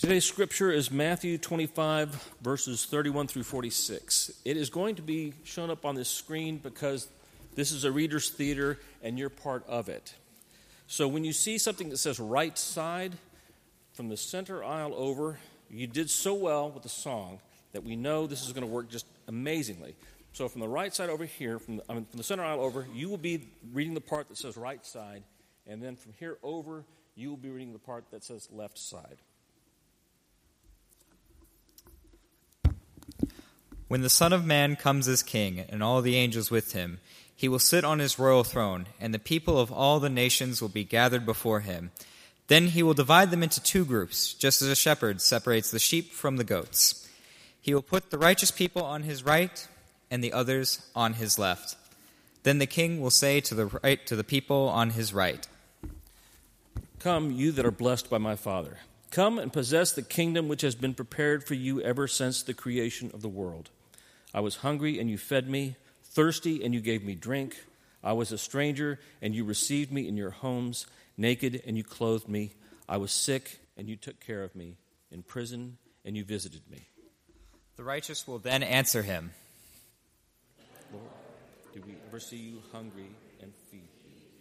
Today's scripture is Matthew 25, verses 31 through 46. It is going to be shown up on this screen because this is a reader's theater and you're part of it. So when you see something that says right side, from the center aisle over, you did so well with the song that we know this is going to work just amazingly. So from the right side over here, from the center aisle over, you will be reading the part that says right side, and then from here over, you will be reading the part that says left side. When the Son of Man comes as king, and all the angels with him, he will sit on his royal throne, and the people of all the nations will be gathered before him. Then he will divide them into two groups, just as a shepherd separates the sheep from the goats. He will put the righteous people on his right, and the others on his left. Then the king will say to the people on his right, "Come, you that are blessed by my Father. Come and possess the kingdom which has been prepared for you ever since the creation of the world. I was hungry, and you fed me, thirsty, and you gave me drink. I was a stranger, and you received me in your homes, naked, and you clothed me. I was sick, and you took care of me, in prison, and you visited me." The righteous will then answer him, "Lord, did we ever see you hungry and feed you?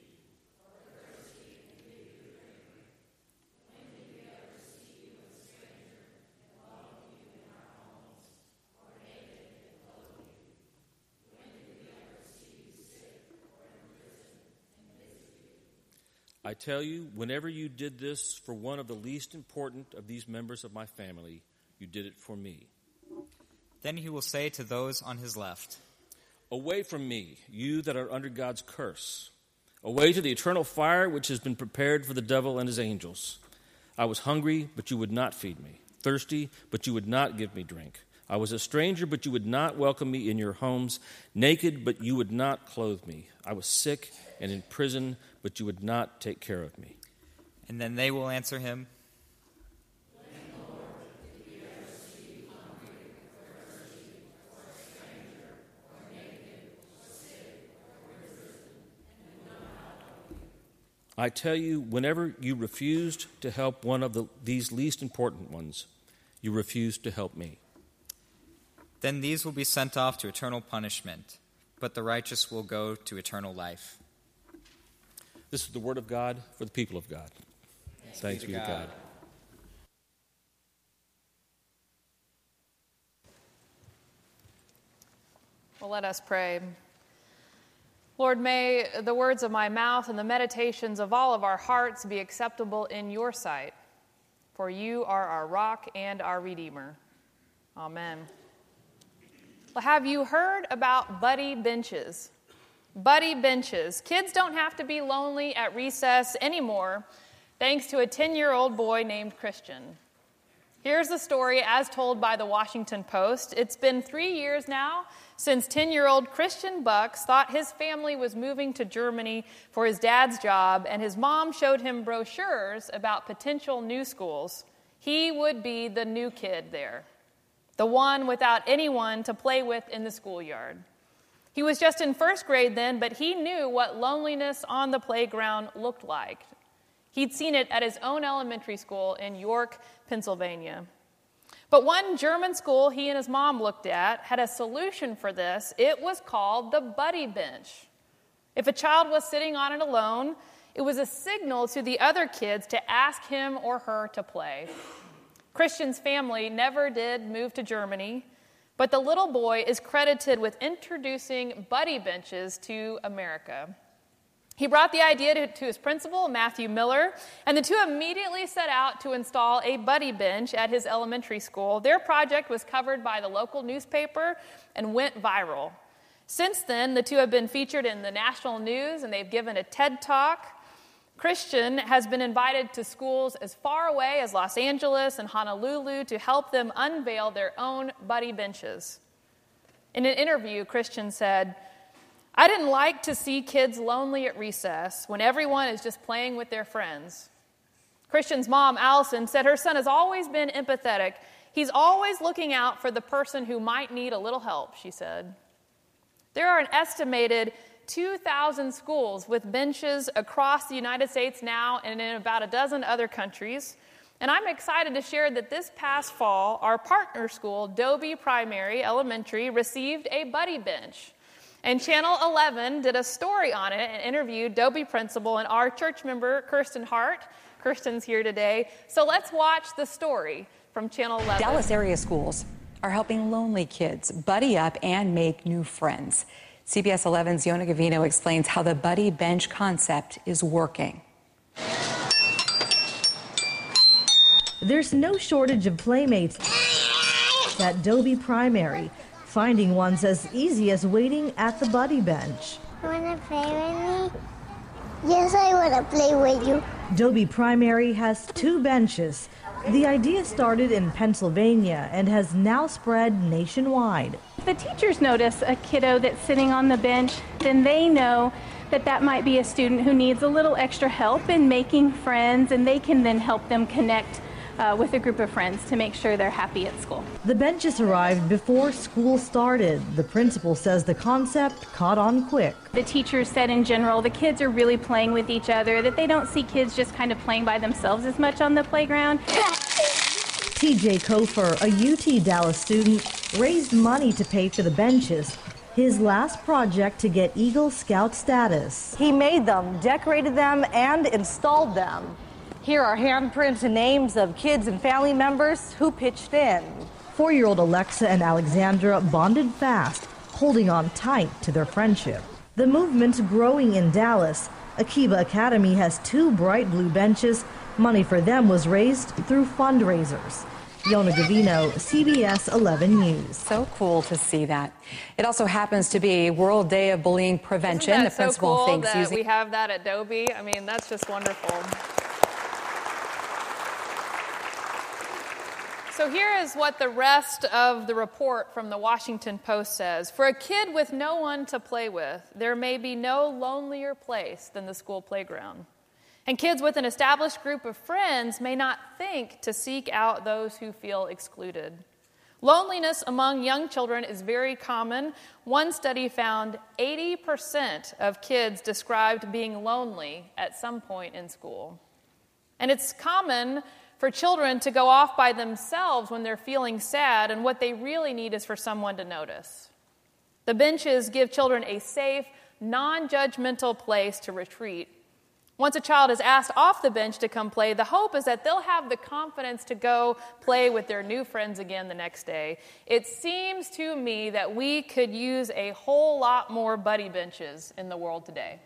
I tell you, whenever you did this for one of the least important of these members of my family, you did it for me." Then he will say to those on his left, "Away from me, you that are under God's curse. Away to the eternal fire which has been prepared for the devil and his angels. I was hungry, but you would not feed me. Thirsty, but you would not give me drink. I was a stranger, but you would not welcome me in your homes. Naked, but you would not clothe me. I was sick and in prison, but you would not take care of me." And then they will answer him, I tell you, whenever you refused to help one of these least important ones, you refused to help me. Then these will be sent off to eternal punishment, but the righteous will go to eternal life. This is the word of God for the people of God. Thanks be to God. Well, let us pray. Lord, may the words of my mouth and the meditations of all of our hearts be acceptable in your sight, for you are our rock and our Redeemer. Amen. Well, have you heard about buddy benches? Buddy benches. Kids don't have to be lonely at recess anymore, thanks to a 10-year-old boy named Christian. Here's the story as told by the Washington Post. It's been 3 years now since 10-year-old Christian Bucks thought his family was moving to Germany for his dad's job, and his mom showed him brochures about potential new schools. He would be the new kid there, the one without anyone to play with in the schoolyard. He was just in first grade then, but he knew what loneliness on the playground looked like. He'd seen it at his own elementary school in York, Pennsylvania. But one German school he and his mom looked at had a solution for this. It was called the buddy bench. If a child was sitting on it alone, it was a signal to the other kids to ask him or her to play. Christian's family never did move to Germany, but the little boy is credited with introducing buddy benches to America. He brought the idea to his principal, Matthew Miller, and the two immediately set out to install a buddy bench at his elementary school. Their project was covered by the local newspaper and went viral. Since then, the two have been featured in the national news, and they've given a TED Talk. Christian has been invited to schools as far away as Los Angeles and Honolulu to help them unveil their own buddy benches. In an interview, Christian said, "I didn't like to see kids lonely at recess when everyone is just playing with their friends." Christian's mom, Allison, said her son has always been empathetic. He's always looking out for the person who might need a little help, she said. There are an estimated 2,000 schools with benches across the United States now and in about a dozen other countries. And I'm excited to share that this past fall, our partner school, Dobie Primary Elementary, received a buddy bench. And Channel 11 did a story on it and interviewed Dobie principal and our church member, Kirsten Hart. Kirsten's here today. So let's watch the story from Channel 11. Dallas area schools are helping lonely kids buddy up and make new friends. CBS 11's Yona Gavino explains how the buddy bench concept is working. There's no shortage of playmates at Dobie Primary, finding one's as easy as waiting at the buddy bench. Want to play with me? Yes, I want to play with you. Dobie Primary has 2 benches. The idea started in Pennsylvania and has now spread nationwide. If the teachers notice a kiddo that's sitting on the bench, then they know that that might be a student who needs a little extra help in making friends, and they can then help them connect with a group of friends to make sure they're happy at school. The benches arrived before school started. The principal says the concept caught on quick. The teachers said in general the kids are really playing with each other, that they don't see kids just kind of playing by themselves as much on the playground. TJ Kofer, a UT Dallas student, raised money to pay for the benches, his last project to get Eagle Scout status. He made them, decorated them, and installed them. Here are handprints and names of kids and family members who pitched in. 4-year-old Alexa and Alexandra bonded fast, holding on tight to their friendship. The movement's growing in Dallas. Akiba Academy has 2 bright blue benches. Money for them was raised through fundraisers. Yona Gavino, CBS 11 News. So cool to see that. It also happens to be World Day of Bullying Prevention. Isn't that the principal so cool thinks that using we have that at Dobie? I mean, that's just wonderful. So here is what the rest of the report from the Washington Post says. For a kid with no one to play with, there may be no lonelier place than the school playground. And kids with an established group of friends may not think to seek out those who feel excluded. Loneliness among young children is very common. One study found 80% of kids described being lonely at some point in school. And it's common for children to go off by themselves when they're feeling sad, and what they really need is for someone to notice. The benches give children a safe, non-judgmental place to retreat. Once a child is asked off the bench to come play, the hope is that they'll have the confidence to go play with their new friends again the next day. It seems to me that we could use a whole lot more buddy benches in the world today.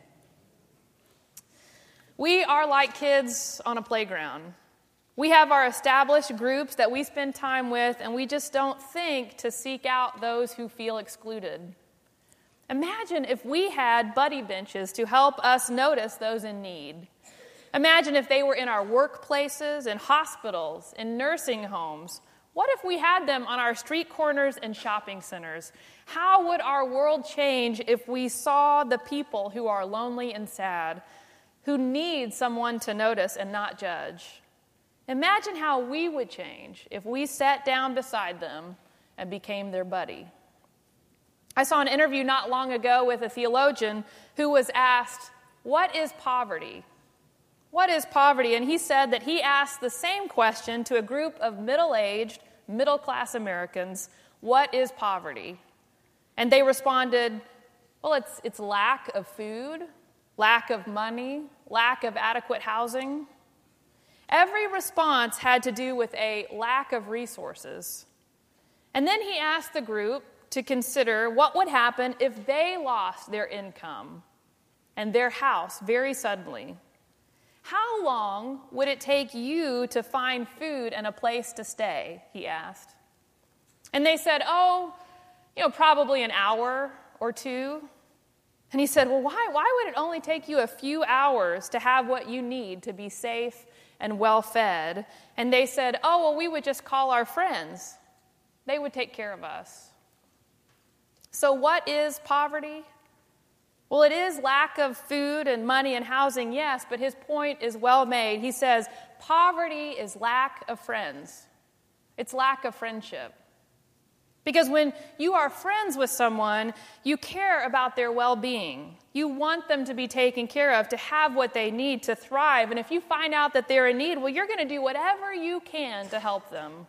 We are like kids on a playground. We have our established groups that we spend time with, and we just don't think to seek out those who feel excluded. Imagine if we had buddy benches to help us notice those in need. Imagine if they were in our workplaces, in hospitals, in nursing homes. What if we had them on our street corners and shopping centers? How would our world change if we saw the people who are lonely and sad, who need someone to notice and not judge? Imagine how we would change if we sat down beside them and became their buddy. I saw an interview not long ago with a theologian who was asked, "What is poverty?" What is poverty? And he said that he asked the same question to a group of middle-aged, middle-class Americans, "What is poverty?" And they responded, well, it's lack of food, lack of money, lack of adequate housing. Every response had to do with a lack of resources. And then he asked the group to consider what would happen if they lost their income and their house very suddenly. How long would it take you to find food and a place to stay, he asked. And they said, probably an hour or 2. And he said, well, why would it only take you a few hours to have what you need to be safe and well-fed? And they said, we would just call our friends. They would take care of us. So what is poverty? Well, it is lack of food and money and housing, yes, but his point is well made. He says, poverty is lack of friends. It's lack of friendship. Because when you are friends with someone, you care about their well-being. You want them to be taken care of, to have what they need to thrive. And if you find out that they're in need, well, you're going to do whatever you can to help them.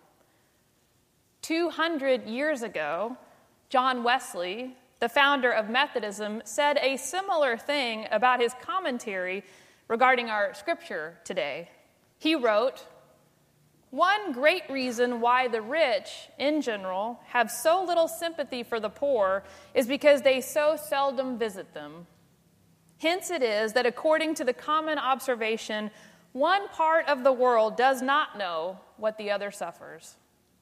200 years ago, John Wesley, the founder of Methodism, said a similar thing about his commentary regarding our scripture today. He wrote, "One great reason why the rich, in general, have so little sympathy for the poor is because they so seldom visit them. Hence it is that according to the common observation, one part of the world does not know what the other suffers."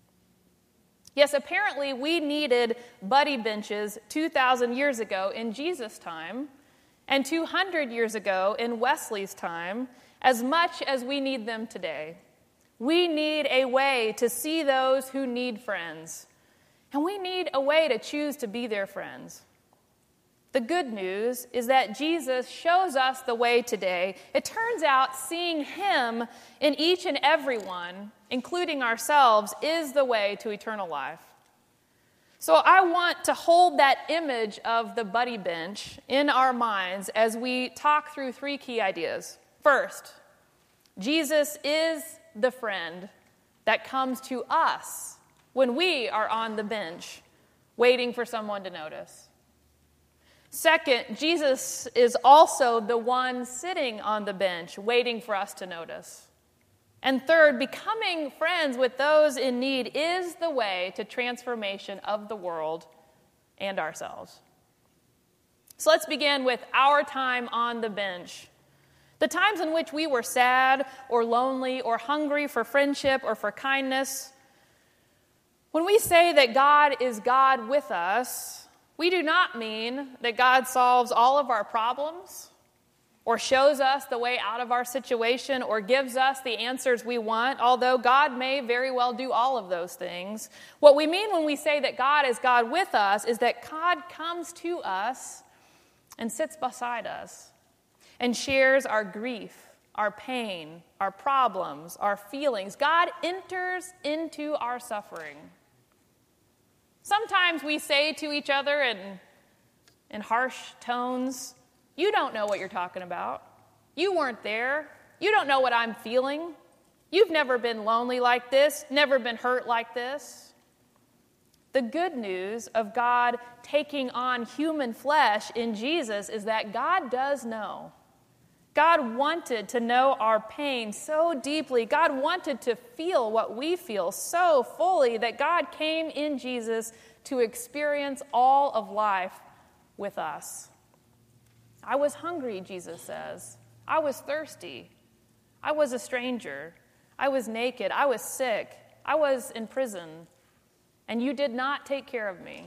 Yes, apparently we needed buddy benches 2,000 years ago in Jesus' time and 200 years ago in Wesley's time as much as we need them today. We need a way to see those who need friends, and we need a way to choose to be their friends. The good news is that Jesus shows us the way today. It turns out seeing him in each and every one, including ourselves, is the way to eternal life. So I want to hold that image of the buddy bench in our minds as we talk through three key ideas. First, Jesus is the friend that comes to us when we are on the bench waiting for someone to notice. Second, Jesus is also the one sitting on the bench waiting for us to notice. And third, becoming friends with those in need is the way to transformation of the world and ourselves. So let's begin with our time on the bench. The times in which we were sad or lonely or hungry for friendship or for kindness. When we say that God is God with us, we do not mean that God solves all of our problems or shows us the way out of our situation or gives us the answers we want, although God may very well do all of those things. What we mean when we say that God is God with us is that God comes to us and sits beside us and shares our grief, our pain, our problems, our feelings. God enters into our suffering. Sometimes we say to each other in harsh tones, "You don't know what you're talking about. You weren't there. You don't know what I'm feeling. You've never been lonely like this, never been hurt like this." The good news of God taking on human flesh in Jesus is that God does know. God wanted to know our pain so deeply. God wanted to feel what we feel so fully that God came in Jesus to experience all of life with us. I was hungry, Jesus says. I was thirsty. I was a stranger. I was naked. I was sick. I was in prison. And you did not take care of me.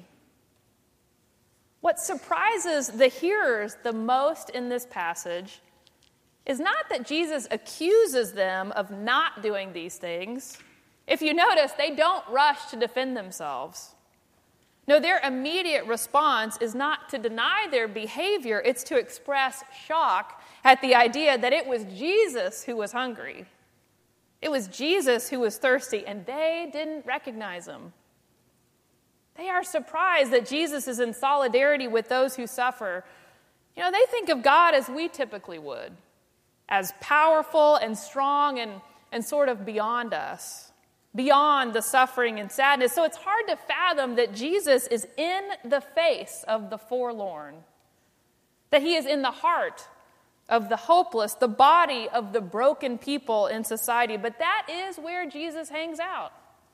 What surprises the hearers the most in this passage is not that Jesus accuses them of not doing these things. If you notice, they don't rush to defend themselves. No, their immediate response is not to deny their behavior, it's to express shock at the idea that it was Jesus who was hungry. It was Jesus who was thirsty, and they didn't recognize him. They are surprised that Jesus is in solidarity with those who suffer. You know, they think of God as we typically would, as powerful and strong and sort of beyond us, beyond the suffering and sadness. So it's hard to fathom that Jesus is in the face of the forlorn, that he is in the heart of the hopeless, the body of the broken people in society. But that is where Jesus hangs out.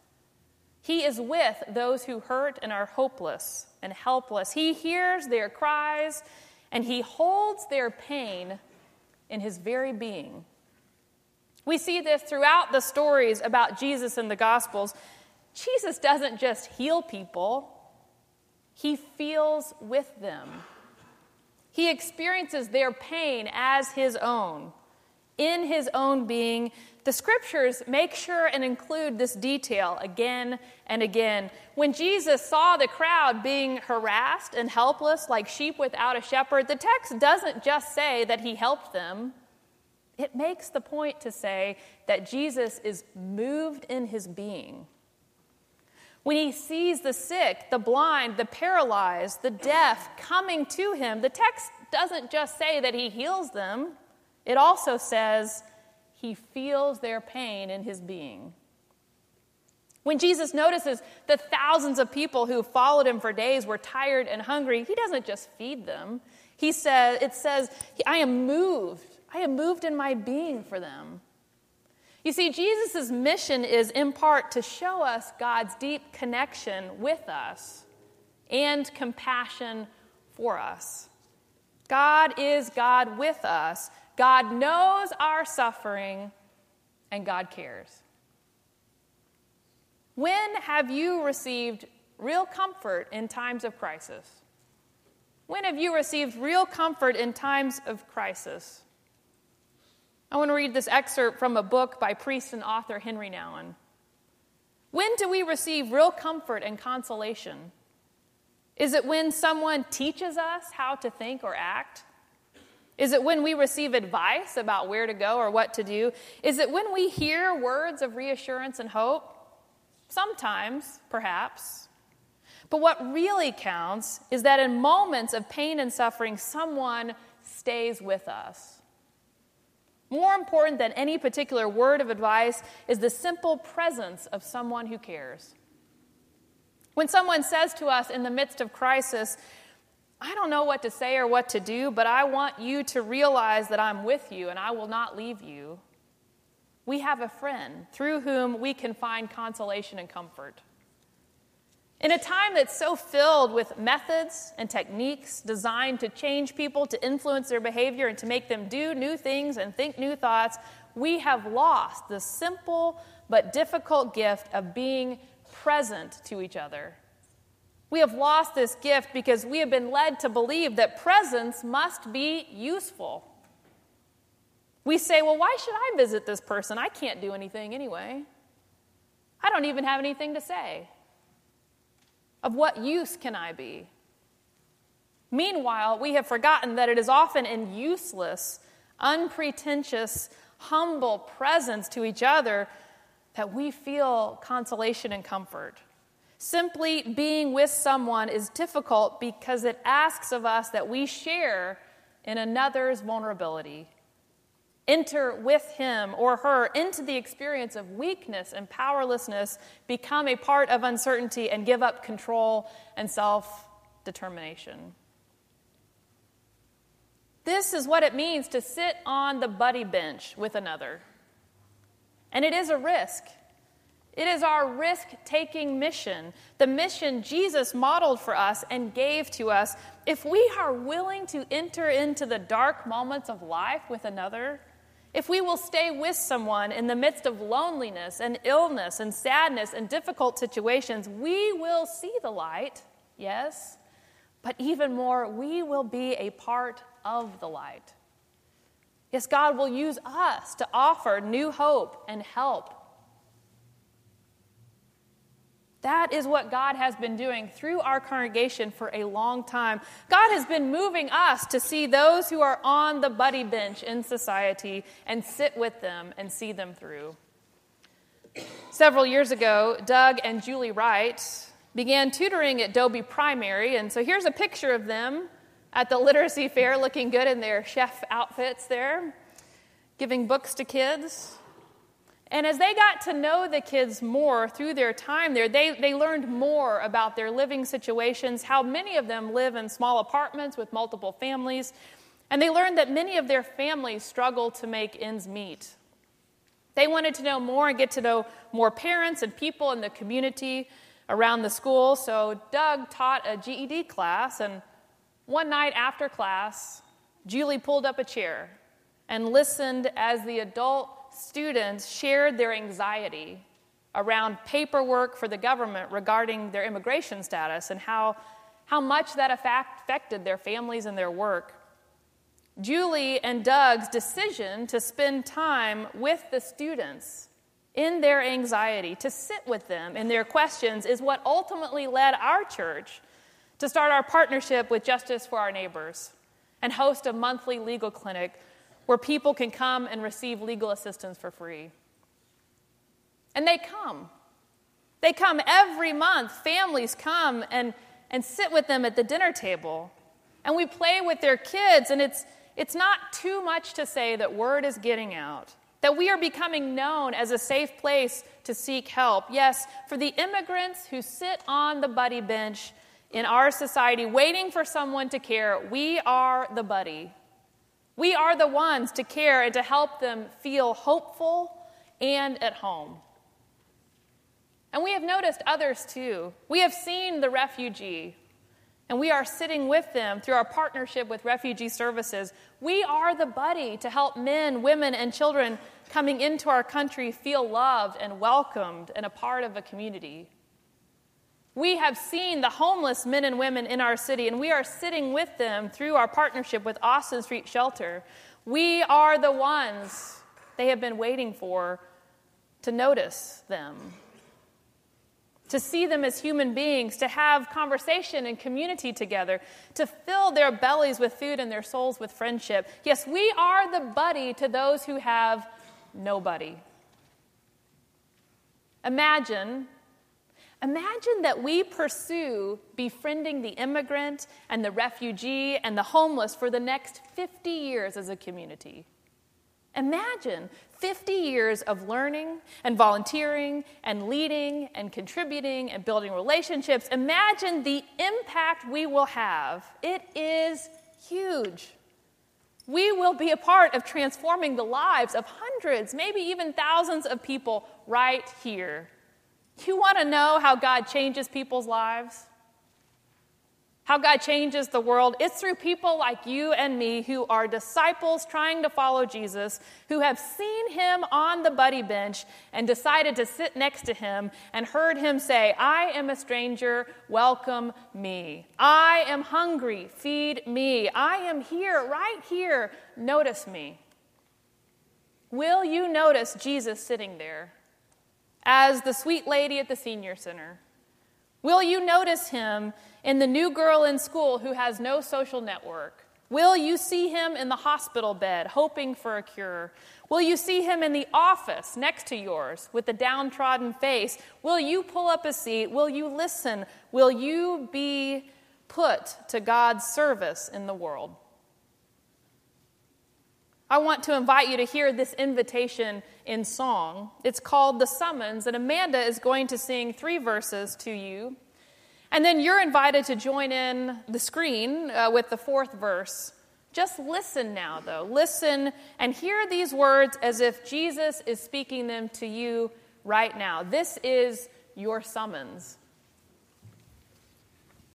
He is with those who hurt and are hopeless and helpless. He hears their cries, and he holds their pain in his very being. We see this throughout the stories about Jesus in the Gospels. Jesus doesn't just heal people. He feels with them. He experiences their pain as his own, in his own being. The scriptures make sure and include this detail again and again. When Jesus saw the crowd being harassed and helpless like sheep without a shepherd, the text doesn't just say that he helped them. It makes the point to say that Jesus is moved in his being. When he sees the sick, the blind, the paralyzed, the deaf coming to him, the text doesn't just say that he heals them. It also says he feels their pain in his being. When Jesus notices the thousands of people who followed him for days were tired and hungry, he doesn't just feed them. It says, I am moved. I am moved in my being for them. You see, Jesus' mission is in part to show us God's deep connection with us and compassion for us. God is God with us. God knows our suffering, and God cares. When have you received real comfort in times of crisis? When have you received real comfort in times of crisis? I want to read this excerpt from a book by priest and author Henry Nouwen. When do we receive real comfort and consolation? Is it when someone teaches us how to think or act? Is it when we receive advice about where to go or what to do? Is it when we hear words of reassurance and hope? Sometimes, perhaps. But what really counts is that in moments of pain and suffering, someone stays with us. More important than any particular word of advice is the simple presence of someone who cares. When someone says to us in the midst of crisis, I don't know what to say or what to do, but I want you to realize that I'm with you and I will not leave you. We have a friend through whom we can find consolation and comfort. In a time that's so filled with methods and techniques designed to change people, to influence their behavior, and to make them do new things and think new thoughts, we have lost the simple but difficult gift of being present to each other. We have lost this gift because we have been led to believe that presence must be useful. We say, well, why should I visit this person? I can't do anything anyway. I don't even have anything to say. Of what use can I be? Meanwhile, we have forgotten that it is often in useless, unpretentious, humble presence to each other that we feel consolation and comfort. Simply being with someone is difficult because it asks of us that we share in another's vulnerability. Enter with him or her into the experience of weakness and powerlessness, become a part of uncertainty, and give up control and self-determination. This is what it means to sit on the buddy bench with another. And it is a risk. It is our risk-taking mission, the mission Jesus modeled for us and gave to us. If we are willing to enter into the dark moments of life with another, if we will stay with someone in the midst of loneliness and illness and sadness and difficult situations, we will see the light, yes, but even more, we will be a part of the light. Yes, God will use us to offer new hope and help. That is what God has been doing through our congregation for a long time. God has been moving us to see those who are on the buddy bench in society and sit with them and see them through. Several years ago, Doug and Julie Wright began tutoring at Dobie Primary, and so here's a picture of them at the literacy fair looking good in their chef outfits there, giving books to kids. And as they got to know the kids more through their time there, they learned more about their living situations, how many of them live in small apartments with multiple families, and they learned that many of their families struggle to make ends meet. They wanted to know more and get to know more parents and people in the community around the school, so Doug taught a GED class, and one night after class, Julie pulled up a chair and listened as the adult students shared their anxiety around paperwork for the government regarding their immigration status and how much that affected their families and their work. Julie and Doug's decision to spend time with the students in their anxiety, to sit with them in their questions, is what ultimately led our church to start our partnership with Justice for Our Neighbors and host a monthly legal clinic where people can come and receive legal assistance for free. And they come. They come every month. Families come and sit with them at the dinner table. And we play with their kids, and it's not too much to say that word is getting out, that we are becoming known as a safe place to seek help. Yes, for the immigrants who sit on the buddy bench in our society waiting for someone to care, we are the buddy. We are the ones to care and to help them feel hopeful and at home. And we have noticed others too. We have seen the refugee, and we are sitting with them through our partnership with Refugee Services. We are the buddy to help men, women, and children coming into our country feel loved and welcomed and a part of a community. We have seen the homeless men and women in our city, and we are sitting with them through our partnership with Austin Street Shelter. We are the ones they have been waiting for to notice them, to see them as human beings, to have conversation and community together, to fill their bellies with food and their souls with friendship. Yes, we are the buddy to those who have nobody. Imagine that we pursue befriending the immigrant and the refugee and the homeless for the next 50 years as a community. Imagine 50 years of learning and volunteering and leading and contributing and building relationships. Imagine the impact we will have. It is huge. We will be a part of transforming the lives of hundreds, maybe even thousands of people right here. You want to know how God changes people's lives? How God changes the world? It's through people like you and me who are disciples trying to follow Jesus, who have seen him on the buddy bench and decided to sit next to him and heard him say, "I am a stranger, welcome me. I am hungry, feed me. I am here, right here, notice me." Will you notice Jesus sitting there as the sweet lady at the senior center? Will you notice him in the new girl in school who has no social network? Will you see him in the hospital bed hoping for a cure? Will you see him in the office next to yours with the downtrodden face? Will you pull up a seat? Will you listen? Will you be put to God's service in the world? I want to invite you to hear this invitation in song. It's called The Summons, and Amanda is going to sing 3 verses to you. And then you're invited to join in the screen with the 4th verse. Just listen now, though. Listen and hear these words as if Jesus is speaking them to you right now. This is your summons.